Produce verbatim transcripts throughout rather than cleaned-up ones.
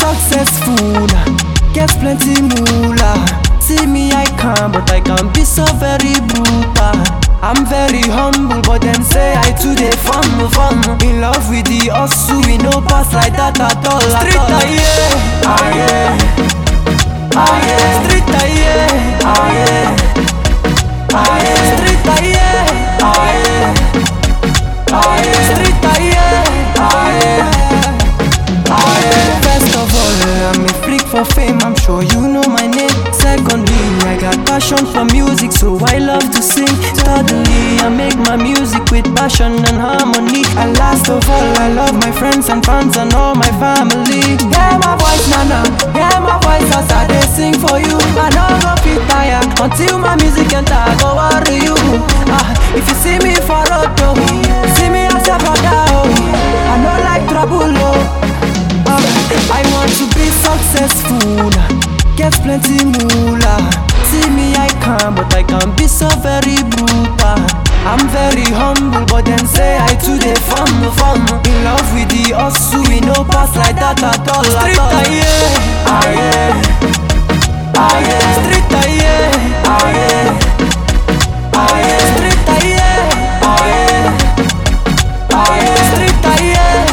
successful, get plenty moolah. See me, I can, but I can be so very brutal. I'm very humble, but them say I too dey fun, fun. In love with the hustle, we no pass like that at all. Street aye, aye, aye. Street aye, aye, aye. Street aye, aye, aye. Street aye, aye, aye. First of all, I'm a freak for fame, I'm sure you know my name. Secondly, I got passion for music, so I love to sing. Thirdly, I make my music with passion and harmony. And last of all, I love my friends and fans and all my family. Hear my voice, nana, hear my voice as I dey sing for you. I no go fit tire until my music enter, I go worry you. Ah, if you see me for road, oh, see me as a brother, oh. I no like trouble, oh. Ah, I want to be successful, get plenty moolah. See me, I can, but I can be so very brutal. I'm very humble, but them say I too dey fun, fun. In love with the hustle, we no pass like that at all. Street aye, aye, aye. Street aye, aye, aye. Street aye, aye, aye. Street aye,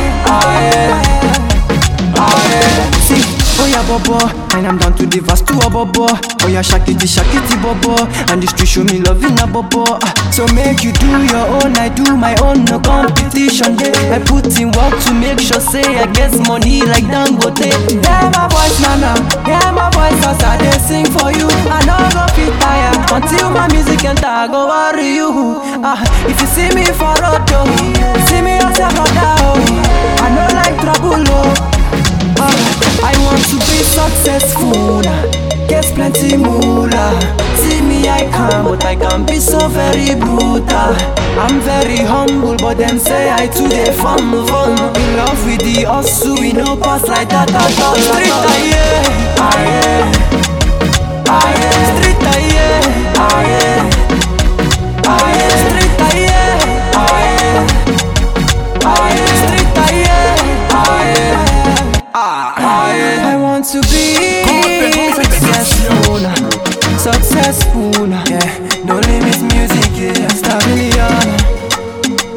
aye, aye. See, oh yeah, bobo, and I'm down to the verse to a bobo. Oh yeah, shakity, shakity, bobo. And the street show me love in a bobo. So make you do your own, I do my own, no competition there. I put in work to make sure, say I get money like Dangote. Hear my voice, nana, hear my voice as I dey sing for you. I no go fit tire until my music enter, I go worry you. Ah, if you see me for road, oh, see me as a brother, oh. I no like trouble, oh. Ah, I want to be successful, get plenty moolah. See me, I can, but I can be so very brutal. I'm very humble, but them say I too dey fun, fun. In love with the hustle, we no pass like that at all. Street aye, aye, aye. Street aye, aye, aye. Street aye, aye, aye. Street aye, aye, aye. I want to be successful, successful, yeah. No limits music, yeah. Stabbilion,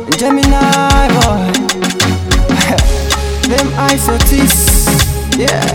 Gemini boy. Them isotis, yeah.